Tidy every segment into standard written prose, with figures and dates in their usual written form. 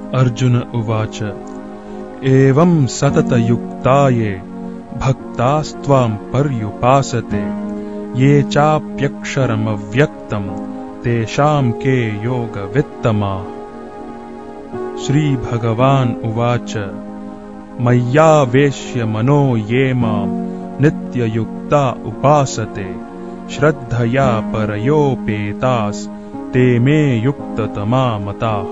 अर्जुन उवाच एवं सततयुक्ता ये भक्तास्त्वां पर्युपासते ये चाप्यक्षरमव्यक्तं तेषां के योगवित्तमाः। श्रीभगवान् उवाच मय्यावेश्य मनो ये मां नित्ययुक्ता उपासते श्रद्धया परयोपेतास् ते मे युक्ततमा मताः।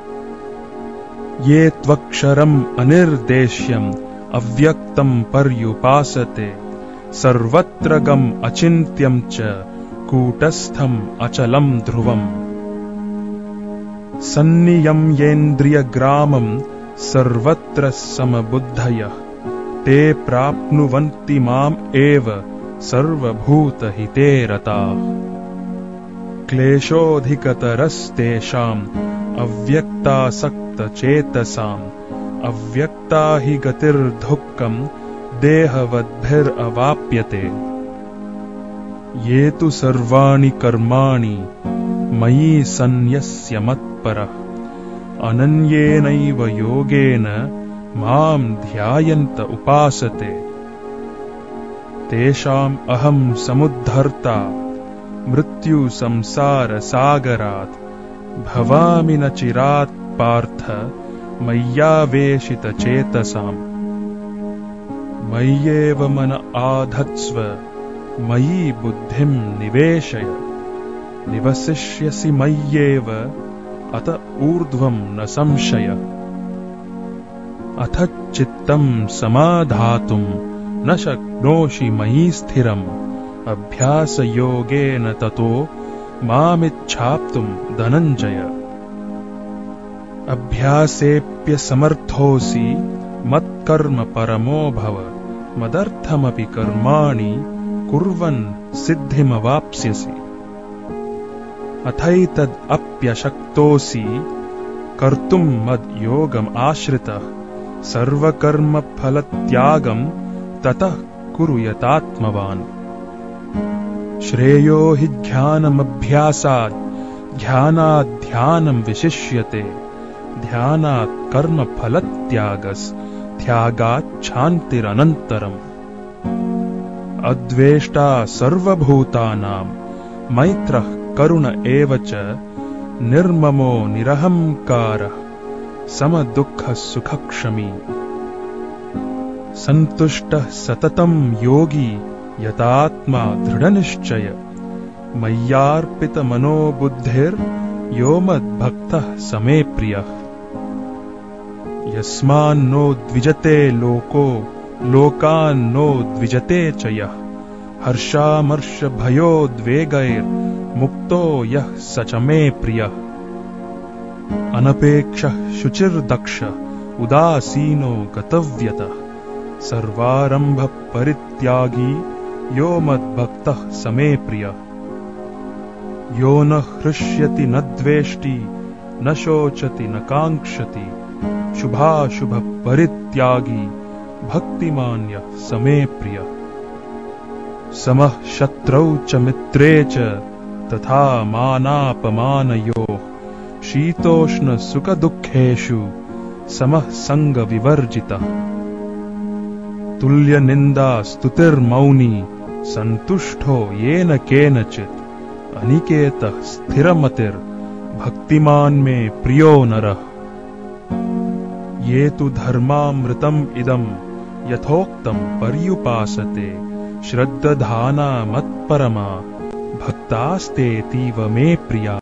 ये त्वक्षरम् अनिर्देश्यम् अव्यक्तं पर्युपासते सर्वत्र गम् अचिन्त्यं च कूटस्थम् अचलं ध्रुवम्। सन्नियम्येन्द्रियग्रामं सर्वत्र समबुद्धयः ते प्राप्नुवन्ति माम् एव सर्वभूतहिते रताः। क्लेशोऽधिकतरस्तेषाम् अव्यक्तासक्तचेतसाम् अव्यक्ता हि गतिर्दुःखम् देहवद्भिरवाप्यते। ये तु सर्वाणि कर्माणि मयि सन्न्यस्य मत्परः अनन्येनैव योगेन मां ध्यायन्त उपासते तेषाम् अहं समुद्धर्ता मृत्युसंसारसागरात् भवामि न चिरात् पार्थ मय्यावेशितचेतसाम्। मय्येव मन आधत्स्व मयि बुद्धिं निवेशय निवसिष्यसि मय्येव अत ऊर्ध्वं न संशय। अथ चित्तं समाधातुं न शक्नोषि मयि स्थिरम् अभ्यासयोगेन ततो मामिच्छाप्तुं धनञ्जय। अभ्यासेऽप्यसमर्थोऽसि मत्कर्म परमो भव मदर्थमपि कर्माणि कुर्वन् सिद्धिमवाप्स्यसि। अथैतदप्यशक्तोऽसि कर्तुं मद्योगम् आश्रितः सर्वकर्मफलत्यागं ततः कुरु यतात्मवान्। श्रेयो हि ध्यानमभ्यासात् ध्यानाध्यानं विशिष्यते ध्यानात् कर्मफलत्यागस्त्यागात् शान्तिरनन्तरम्। अद्वेष्टा सर्वभूतानां मैत्रः करुण एव च निर्ममो निरहङ्कारः समदुःखसुखक्षमी। सन्तुष्टः सततं योगी यतात्मा दृढनिश्चय मय्यार्पितमनो बुद्धिर्यो मद्भक्तः समे प्रियः। यस्मान्नो द्विजते लोको लोकान्नो द्विजते च यः हर्षामर्षभयोद्वेगैर्मुक्तो यः स च मे प्रियः। अनपेक्षः शुचिर्दक्ष उदासीनो गतव्यतः सर्वारम्भ परित्यागी यो मद्भक्तः समे प्रियः। यो न हृष्यति न द्वेष्टि न शोचति न काङ्क्षति शुभाशुभ परित्यागी भक्तिमान् यः समे प्रियः। समः शत्रौ च मित्रे च तथा मानापमानयोः शीतोष्ण सुखदुःखेषु समः संगविवर्जितः। तुल्यनिन्दा स्तुतिर्मौनी सन्तुष्टो येन केनचित् अनिकेतः स्थिरमतिर्भक्तिमान् मे प्रियो नरः। ये तु धर्मामृतम् इदं यथोक्तं पर्युपासते श्रद्धाना मत्परमा भक्तास्तेतीव मे प्रिया।